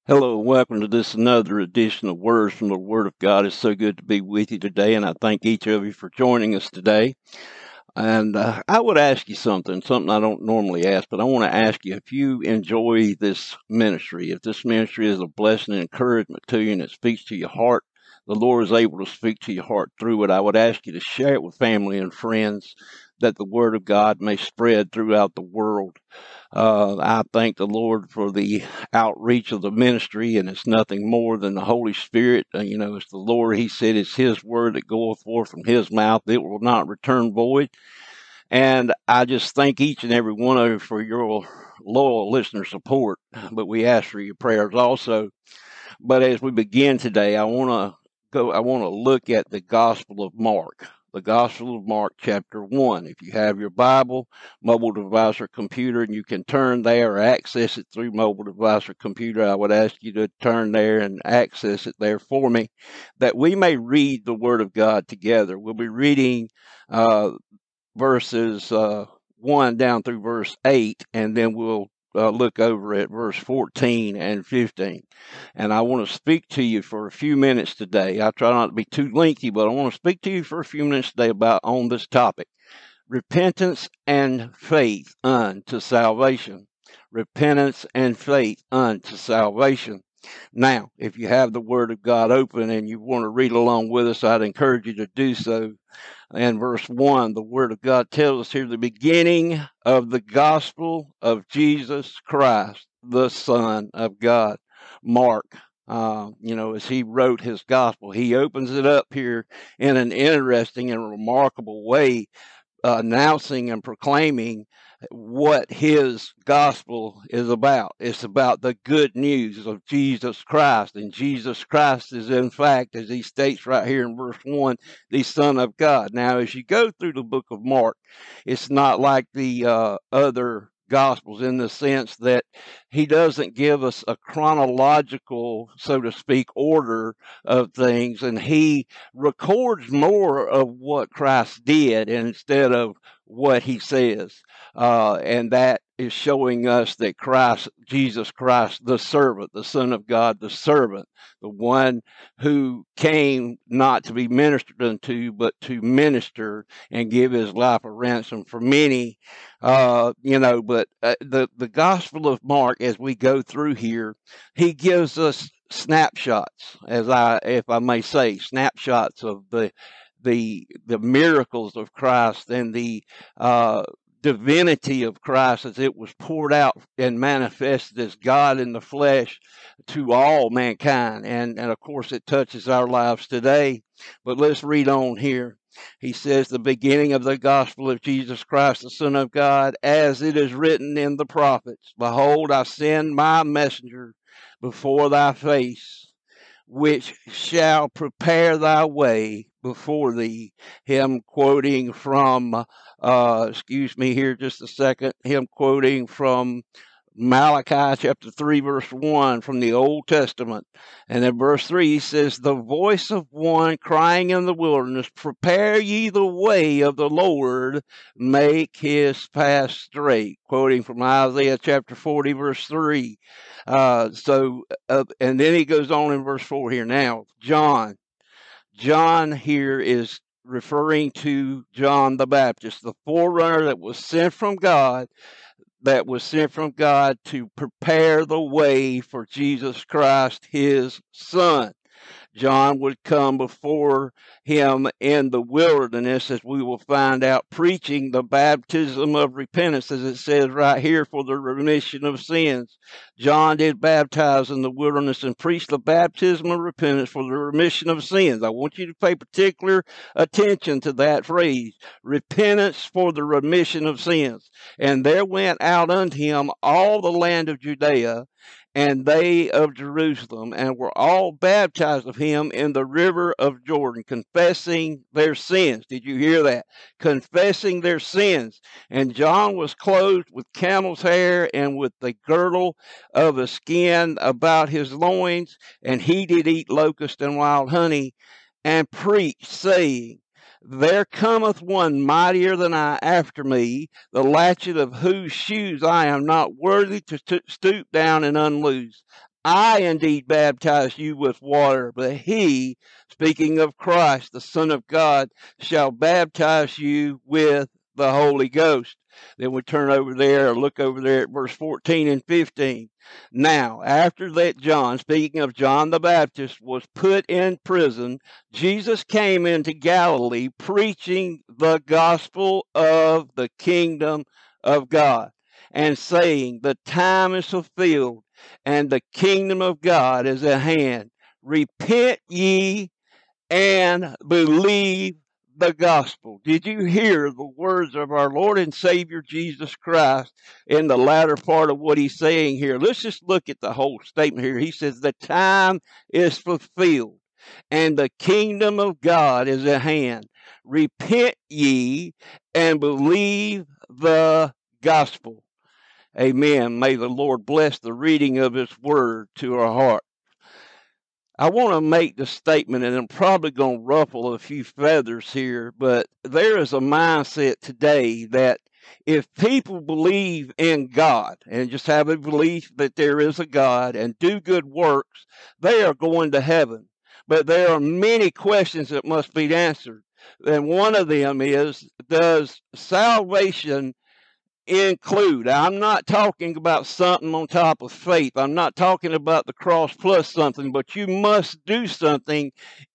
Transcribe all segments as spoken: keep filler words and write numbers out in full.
Hello, and welcome to this another edition of Words from the Word of God. It's so good to be with you today, and I thank each of you for joining us today. And uh, I would ask you something, something I don't normally ask, but I want to ask you if you enjoy this ministry, if this ministry is a blessing and encouragement to you and it speaks to your heart, the Lord is able to speak to your heart through it. I would ask you to share it with family and friends that the Word of God may spread throughout the world. Uh, I thank the Lord for the outreach of the ministry, and it's nothing more than the Holy Spirit. Uh, you know, it's the Lord. He said it's His word that goeth forth from His mouth. It will not return void. And I just thank each and every one of you for your loyal listener support. But we ask for your prayers also. But as we begin today, I want to go, I want to look at the Gospel of Mark. The Gospel of Mark, chapter one. If you have your Bible, mobile device, or computer, and you can turn there or access it through mobile device or computer, I would ask you to turn there and access it there for me, that we may read the Word of God together. We'll be reading uh, verses uh, one down through verse eight, and then we'll uh, look over at verse fourteen and fifteen. And I want to speak to you for a few minutes today. I try not to be too lengthy, but I want to speak to you for a few minutes today about on this topic: repentance and faith unto salvation. Repentance and faith unto salvation. Now, if you have the Word of God open and you want to read along with us, I'd encourage you to do so. And verse one, the Word of God tells us here the beginning of the gospel of Jesus Christ, the Son of God. Mark, uh, you know, as he wrote his gospel, he opens it up here in an interesting and remarkable way, uh, announcing and proclaiming what his gospel is about. It's about the good news of Jesus Christ. And Jesus Christ is, in fact, as he states right here in verse one, the Son of God. Now, as you go through the book of Mark, it's not like the uh, other gospels in the sense that he doesn't give us a chronological, so to speak, order of things, and he records more of what Christ did instead of what he says. Uh, and that is showing us that Christ, Jesus Christ, the servant, the Son of God, the servant, the one who came not to be ministered unto, but to minister and give his life a ransom for many. Uh, you know, but uh, the, the Gospel of Mark, as we go through here, he gives us snapshots, as I, if I may say, snapshots of the the the miracles of Christ and the uh, divinity of Christ as it was poured out and manifested as God in the flesh to all mankind. And, and of course, it touches our lives today. But let's read on here. He says, the beginning of the gospel of Jesus Christ, the Son of God, as it is written in the prophets, behold, I send my messenger before thy face, which shall prepare thy way before thee. Him quoting from, uh, excuse me here just a second, him quoting from Malachi chapter three, verse one from the Old Testament. And in verse three, he says, the voice of one crying in the wilderness, prepare ye the way of the Lord, make his path straight. Quoting from Isaiah chapter forty, verse three. Uh, so, uh, and then he goes on in verse four here. Now, John, John here is referring to John the Baptist, the forerunner that was sent from God that was sent from God to prepare the way for Jesus Christ, his Son. John would come before him in the wilderness, as we will find out, preaching the baptism of repentance, as it says right here, for the remission of sins. John did baptize in the wilderness and preach the baptism of repentance for the remission of sins. I want you to pay particular attention to that phrase, repentance for the remission of sins. And there went out unto him all the land of Judea, and they of Jerusalem, and were all baptized of him in the river of Jordan, confessing their sins. Did you hear that? Confessing their sins. And John was clothed with camel's hair and with the girdle of a skin about his loins, and he did eat locust and wild honey, and preached, saying, there cometh one mightier than I after me, the latchet of whose shoes I am not worthy to st- stoop down and unloose. I indeed baptize you with water, but he, speaking of Christ, the Son of God, shall baptize you with the Holy Ghost. Then we turn over there, or look over there at verse fourteen and fifteen. Now, after that John, speaking of John the Baptist, was put in prison, Jesus came into Galilee preaching the gospel of the kingdom of God, and saying, the time is fulfilled, and the kingdom of God is at hand. Repent ye and believe the gospel. Did you hear the words of our Lord and Savior Jesus Christ in the latter part of what he's saying here? Let's just look at the whole statement here. He says, the time is fulfilled, and the kingdom of God is at hand. Repent ye and believe the gospel. Amen. May the Lord bless the reading of his word to our heart. I want to make the statement, and I'm probably going to ruffle a few feathers here, but there is a mindset today that if people believe in God and just have a belief that there is a God and do good works, they are going to heaven. But there are many questions that must be answered. And one of them is, does salvation include? I'm not talking about something on top of faith. I'm not talking about the cross plus something, but you must do something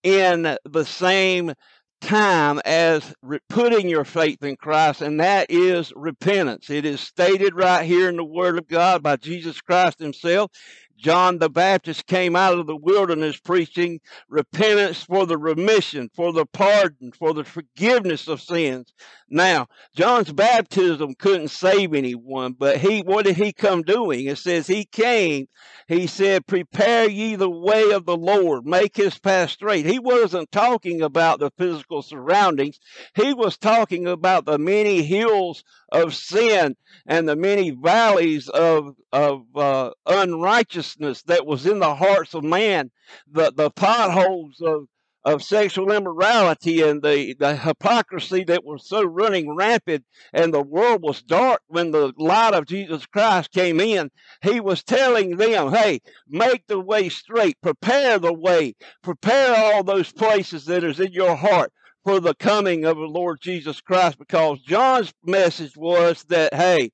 in the same time as re- putting your faith in Christ, and that is repentance. It is stated right here in the Word of God by Jesus Christ himself. John the Baptist came out of the wilderness preaching repentance for the remission, for the pardon, for the forgiveness of sins. Now, John's baptism couldn't save anyone, but he, what did he come doing? It says he came, he said, prepare ye the way of the Lord, make his path straight. He wasn't talking about the physical surroundings. He was talking about the many hills of sin and the many valleys of, of uh, unrighteousness that was in the hearts of man, the, the potholes of of sexual immorality and the, the hypocrisy that was so running rampant, and the world was dark when the light of Jesus Christ came in. He was telling them, hey, make the way straight, prepare the way, prepare all those places that is in your heart for the coming of the Lord Jesus Christ, because John's message was that, hey,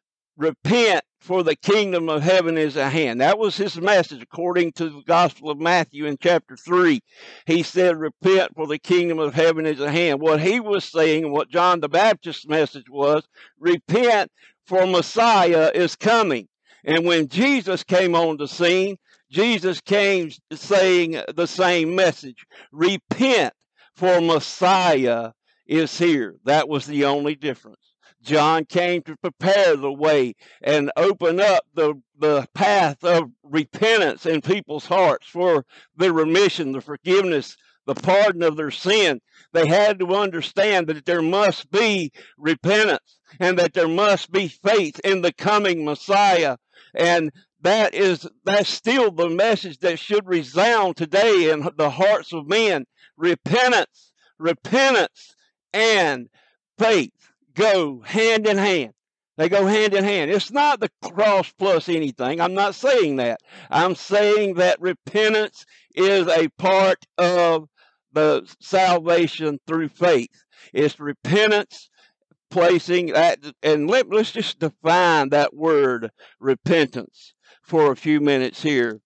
repent, for the kingdom of heaven is at hand. That was his message according to the Gospel of Matthew in chapter three. He said, repent, for the kingdom of heaven is at hand. What he was saying, what John the Baptist's message was, repent, for Messiah is coming. And when Jesus came on the scene, Jesus came saying the same message. Repent, for Messiah is here. That was the only difference. John came to prepare the way and open up the, the path of repentance in people's hearts for the remission, the forgiveness, the pardon of their sin. They had to understand that there must be repentance and that there must be faith in the coming Messiah. And that is that's still the message that should resound today in the hearts of men. Repentance, repentance, and faith go hand in hand. They go hand in hand. It's not the cross plus anything. I'm not saying that. I'm saying that repentance is a part of the salvation through faith. It's repentance, placing that, and let, let's just define that word repentance for a few minutes here.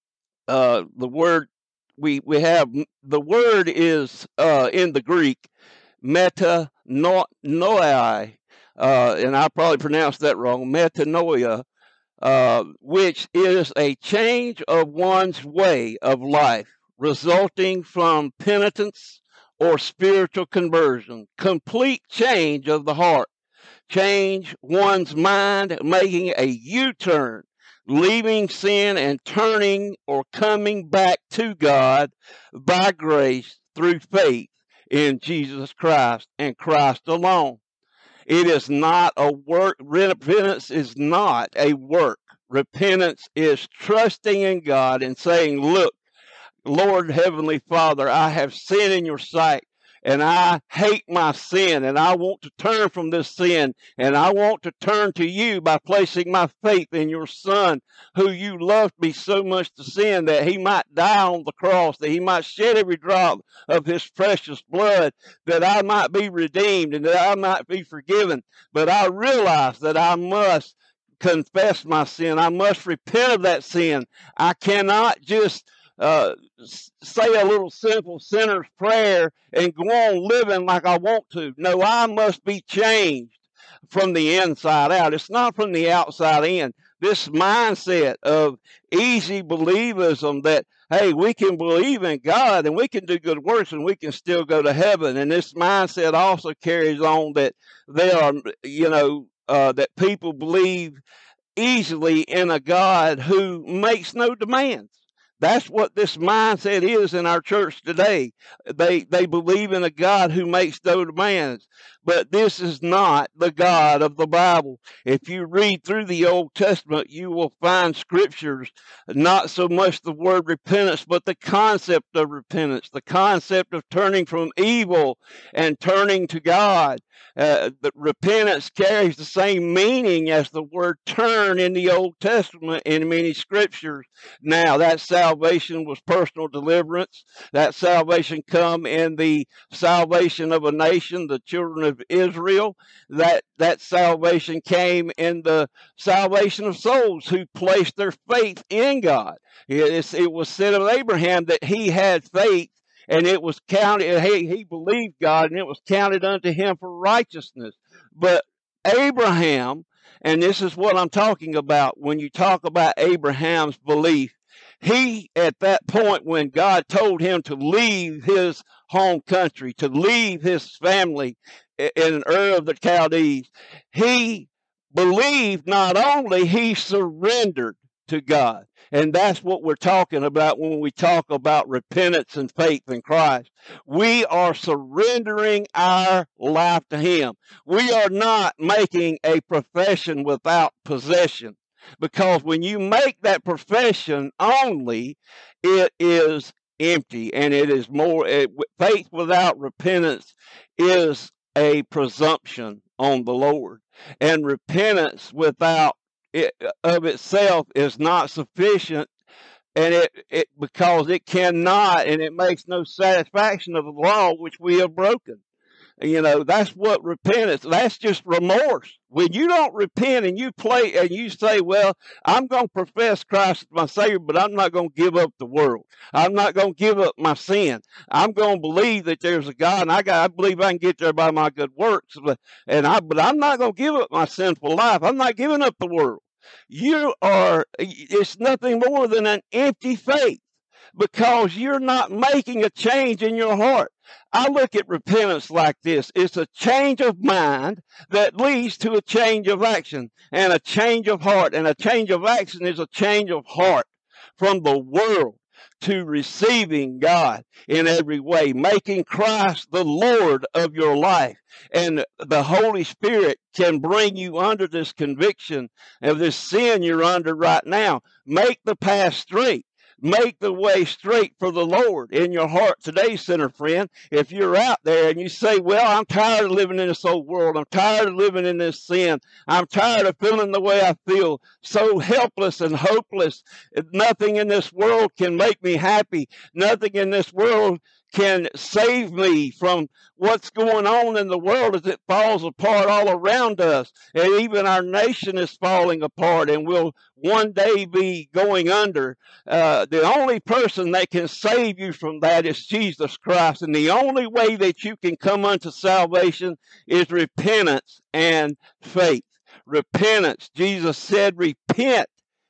Uh, the word we we have, the word is uh, in the Greek, metanoia, uh, and I probably pronounced that wrong, metanoia, uh, which is a change of one's way of life, resulting from penitence or spiritual conversion, complete change of the heart, change one's mind, making a U-turn, leaving sin and turning or coming back to God by grace through faith in Jesus Christ and Christ alone. It is not a work. Repentance is not a work. Repentance is trusting in God and saying, look, Lord, Heavenly Father, I have sinned in your sight. and I hate my sin, and I want to turn from this sin, and I want to turn to you by placing my faith in your Son, who you loved me so much to sin that he might die on the cross, that he might shed every drop of his precious blood, that I might be redeemed and that I might be forgiven. But I realize that I must confess my sin. I must repent of that sin. I cannot just uh, say a little simple sinner's prayer and go on living like I want to. No, I must be changed from the inside out. It's not from the outside in. This mindset of easy believism that, hey, we can believe in God and we can do good works and we can still go to heaven. And this mindset also carries on that there are, you know, uh, that people believe easily in a God who makes no demands. That's what this mindset is in our church today. They they believe in a God who makes no demands. But this is not the God of the Bible. If you read through the Old Testament, you will find scriptures, not so much the word repentance, but the concept of repentance, the concept of turning from evil and turning to God. Uh, the repentance carries the same meaning as the word turn in the Old Testament in many scriptures. Now, that salvation was personal deliverance. That salvation come in the salvation of a nation, the children of Israel. That that salvation came in the salvation of souls who placed their faith in God. It, it was said of Abraham that he had faith, and it was counted, he, he believed God, and it was counted unto him for righteousness. But Abraham, and this is what I'm talking about when you talk about Abraham's belief, he, at that point when God told him to leave his home country, to leave his family in Ur of the Chaldees, he believed not only, he surrendered to God. And that's what we're talking about when we talk about repentance and faith in Christ. We are surrendering our life to him. We are not making a profession without possession. Because when you make that profession only, it is empty, and it is more, it, faith without repentance is a presumption on the Lord. And repentance without it of itself is not sufficient, and it, it because it cannot, and it makes no satisfaction of the law which we have broken. You know, that's what repentance, that's just remorse. When you don't repent and you play and you say, well, I'm going to profess Christ as my Savior, but I'm not going to give up the world. I'm not going to give up my sin. I'm going to believe that there's a God, and I got, I believe I can get there by my good works. But, and I, but I'm not going to give up my sinful life. I'm not giving up the world. You are, it's nothing more than an empty faith, because you're not making a change in your heart. I look at repentance like this. It's a change of mind that leads to a change of action, and a change of heart. And a change of action is a change of heart from the world to receiving God in every way, making Christ the Lord of your life. And the Holy Spirit can bring you under this conviction of this sin you're under right now. Make the path straight. Make the way straight for the Lord in your heart today, sinner friend. If you're out there and you say, well, I'm tired of living in this old world. I'm tired of living in this sin. I'm tired of feeling the way I feel, so helpless and hopeless. Nothing in this world can make me happy. Nothing in this world can save me from what's going on in the world as it falls apart all around us. And even our nation is falling apart and will one day be going under. Uh, the only person that can save you from that is Jesus Christ. And the only way that you can come unto salvation is repentance and faith. Repentance. Jesus said, repent.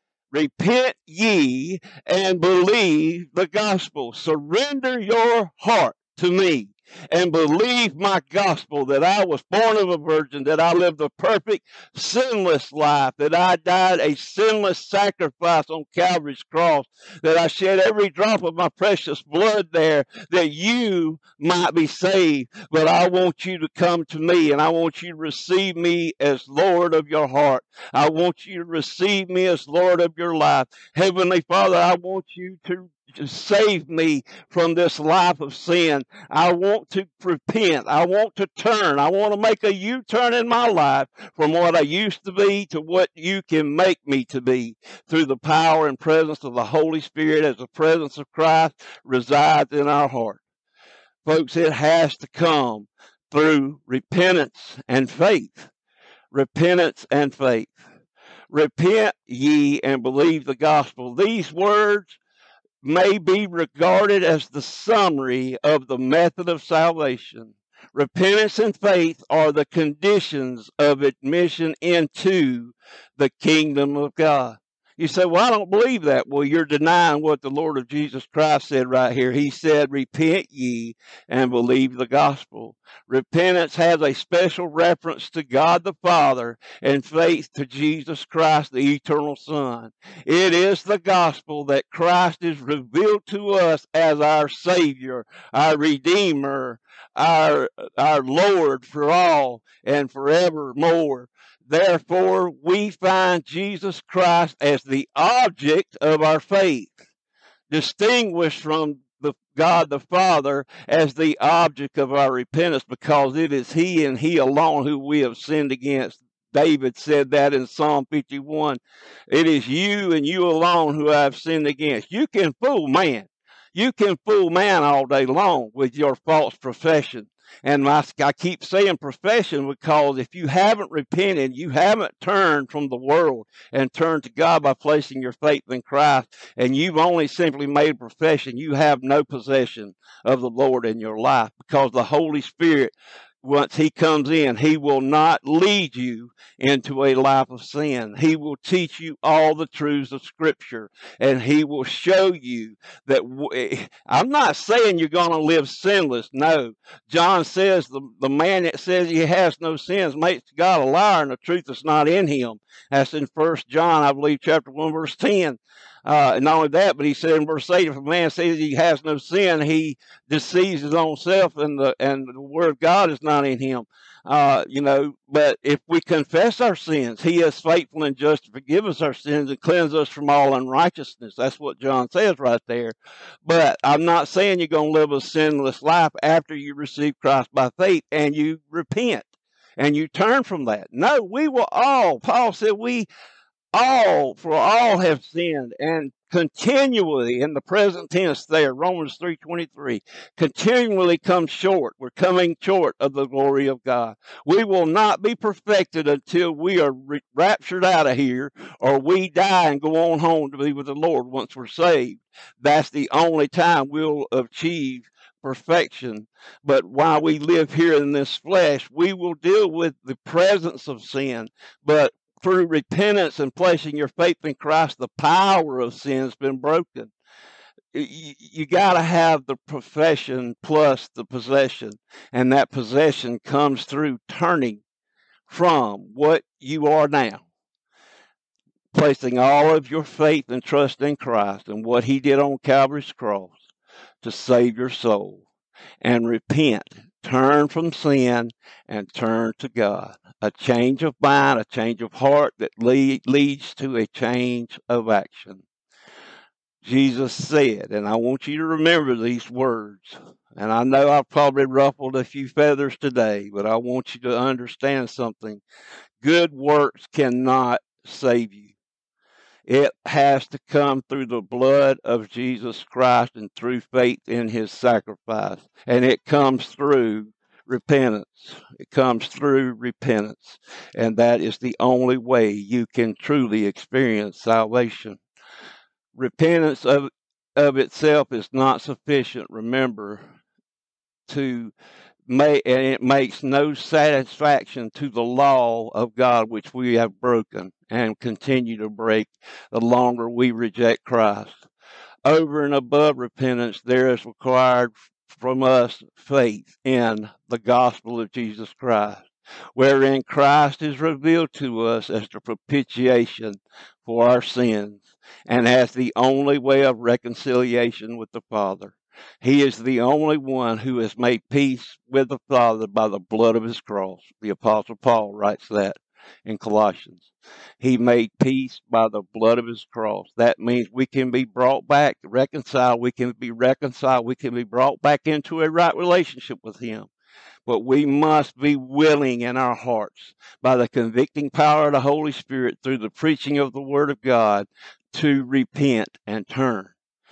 Repent ye and believe the gospel. Surrender your heart to me and believe my gospel, that I was born of a virgin, that I lived a perfect, sinless life, that I died a sinless sacrifice on Calvary's cross, that I shed every drop of my precious blood there, that you might be saved. But I want you to come to me, and I want you to receive me as Lord of your heart. I want you to receive me as Lord of your life. Heavenly Father, I want you to save me from this life of sin. I want to repent. I want to turn. I want to make a U-turn in my life from what I used to be to what you can make me to be through the power and presence of the Holy Spirit as the presence of Christ resides in our heart. Folks, it has to come through repentance and faith. Repentance and faith. Repent ye and believe the gospel. These words may be regarded as the summary of the method of salvation. Repentance and faith are the conditions of admission into the kingdom of God. You say, well, I don't believe that. Well, you're denying what the Lord of Jesus Christ said right here. He said, repent ye and believe the gospel. Repentance has a special reference to God the Father and faith to Jesus Christ, the eternal Son. It is the gospel that Christ is revealed to us as our Savior, our Redeemer, our, our Lord for all and forevermore. Therefore, we find Jesus Christ as the object of our faith, distinguished from the God the Father as the object of our repentance, because it is He and He alone who we have sinned against. David said that in Psalm fifty-one. It is you and you alone who I have sinned against. You can fool man. You can fool man all day long with your false profession. And I, I keep saying profession because if you haven't repented, you haven't turned from the world and turned to God by placing your faith in Christ, and you've only simply made a profession, you have no possession of the Lord in your life, because the Holy Spirit, once He comes in, He will not lead you into a life of sin. He will teach you all the truths of Scripture, and He will show you that. W- I'm not saying you're going to live sinless. No. John says the, the man that says he has no sins makes God a liar, and the truth is not in him. That's in First John, I believe, chapter one, verse ten. Uh, and not only that, but he said in verse eight, if a man says he has no sin, he deceives his own self, and the and the word of God is not in him. Uh, you know, but if we confess our sins, He is faithful and just to forgive us our sins and cleanse us from all unrighteousness. That's what John says right there. But I'm not saying you're going to live a sinless life after you receive Christ by faith and you repent and you turn from that. No, we will all, Paul said, we all, for all have sinned and continually, in the present tense there, Romans three twenty-three, continually come short. We're coming short of the glory of God. We will not be perfected until we are re- raptured out of here, or we die and go on home to be with the Lord once we're saved. That's the only time we'll achieve perfection. But while we live here in this flesh, we will deal with the presence of sin. But through repentance and placing your faith in Christ, the power of sin has been broken. You, you got to have the profession plus the possession, and that possession comes through turning from what you are now, placing all of your faith and trust in Christ and what He did on Calvary's cross to save your soul, and repent. Turn from sin and turn to God. A change of mind, a change of heart that lead, leads to a change of action. Jesus said, and I want you to remember these words, and I know I've probably ruffled a few feathers today, but I want you to understand something. Good works cannot save you. It has to come through the blood of Jesus Christ and through faith in His sacrifice. And it comes through repentance. It comes through repentance. And that is the only way you can truly experience salvation. Repentance of, of itself is not sufficient, remember, to make, and it makes no satisfaction to the law of God which we have broken and continue to break the longer we reject Christ. Over and above repentance, there is required from us faith in the gospel of Jesus Christ, wherein Christ is revealed to us as the propitiation for our sins and as the only way of reconciliation with the Father. He is the only one who has made peace with the Father by the blood of His cross. The Apostle Paul writes that. in Colossians. He made peace by the blood of his cross. That means we can be brought back, reconciled. We can be reconciled. We can be brought back into a right relationship with him. But we must be willing in our hearts by the convicting power of the Holy Spirit through the preaching of the Word of God to repent and turn.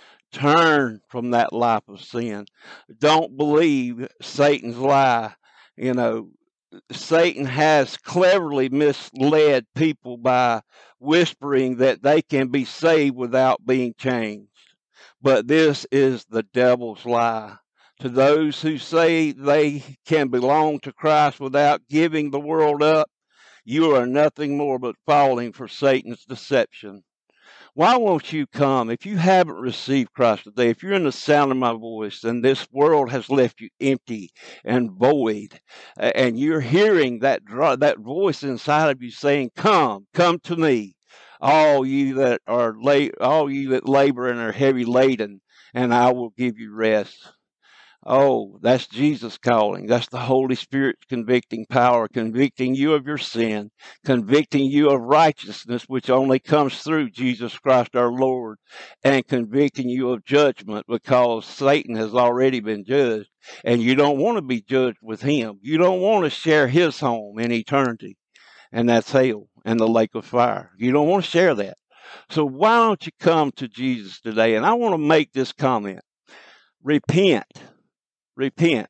Turn from that life of sin. Don't believe Satan's lie. You know, Satan has cleverly misled people by whispering that they can be saved without being changed. But this is the devil's lie. To those who say they can belong to Christ without giving the world up, you are nothing more but falling for Satan's deception. Why won't you come? If you haven't received Christ today, if you're in the sound of my voice and this world has left you empty and void, and you're hearing that that voice inside of you saying, "Come, come to me, all you that are la- all you that labor and are heavy laden, and I will give you rest." Oh, that's Jesus calling. That's the Holy Spirit's convicting power, convicting you of your sin, convicting you of righteousness, which only comes through Jesus Christ our Lord, and convicting you of judgment because Satan has already been judged, and you don't want to be judged with him. You don't want to share his home in eternity, and that's hell and the lake of fire. You don't want to share that. So why don't you come to Jesus today? And I want to make this comment. Repent. Repent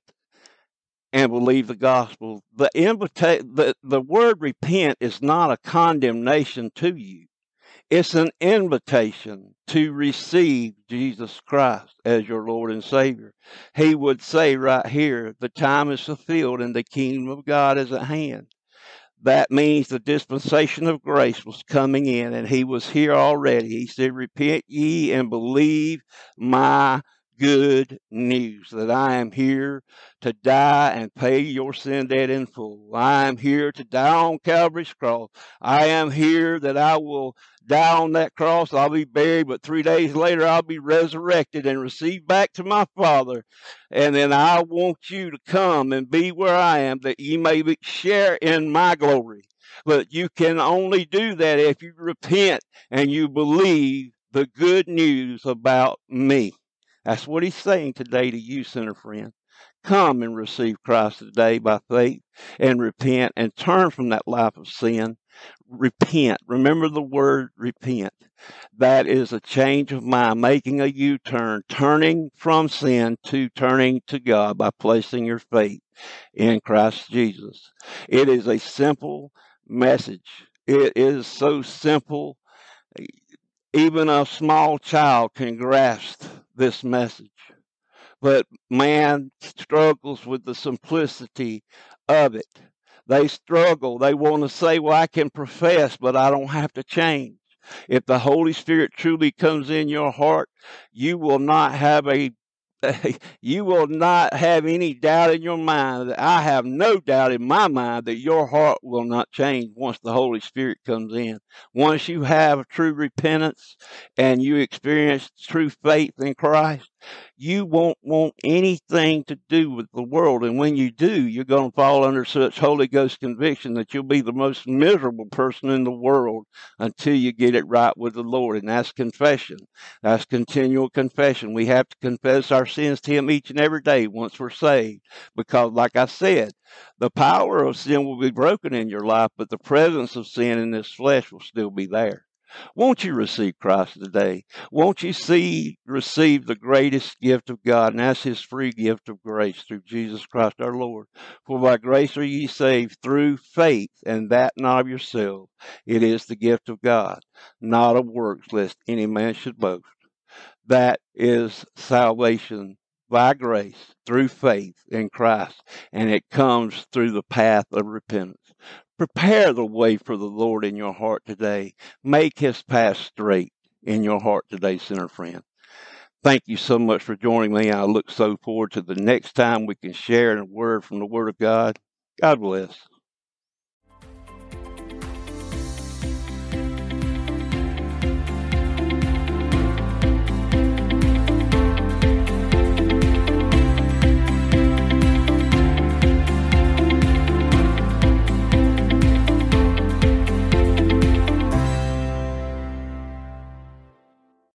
and believe the gospel. The, invita- the, the word repent is not a condemnation to you. It's an invitation to receive Jesus Christ as your Lord and Savior. He would say right here, the time is fulfilled and the kingdom of God is at hand. That means the dispensation of grace was coming in, and he was here already. He said, repent ye and believe my good news, that I am here to die and pay your sin debt in full. I am here to die on Calvary's cross. I am here that I will die on that cross. I'll be buried, but three days later I'll be resurrected and received back to my Father. And then I want you to come and be where I am, that ye may be, share in my glory. But you can only do that if you repent and you believe the good news about me. That's what he's saying today to you, sinner friend. Come and receive Christ today by faith and repent and turn from that life of sin. Repent. Remember the word repent. That is a change of mind, making a U-turn, turning from sin to turning to God by placing your faith in Christ Jesus. It is a simple message. It is so simple. Even a small child can grasp this message. But man struggles with the simplicity of it. They struggle. They want to say, well, I can profess, but I don't have to change. If the Holy Spirit truly comes in your heart, you will not have a you will not have any doubt in your mind. I have no doubt in my mind that your heart will not change once the Holy Spirit comes in. Once you have true repentance and you experience true faith in Christ, you won't want anything to do with the world. And when you do, you're going to fall under such Holy Ghost conviction that you'll be the most miserable person in the world until you get it right with the Lord. And that's confession. That's continual confession. We have to confess our sins to him each and every day once we're saved. Because like I said, the power of sin will be broken in your life, but the presence of sin in this flesh will still be there. Won't you receive Christ today? Won't you see, receive the greatest gift of God, and that's his free gift of grace through Jesus Christ our Lord? For by grace are ye saved through faith, and that not of yourself. It is the gift of God, not of works, lest any man should boast. That is salvation by grace through faith in Christ, and it comes through the path of repentance. Prepare the way for the Lord in your heart today. Make his path straight in your heart today, sinner friend. Thank you so much for joining me. I look so forward to the next time we can share a word from the Word of God. God bless.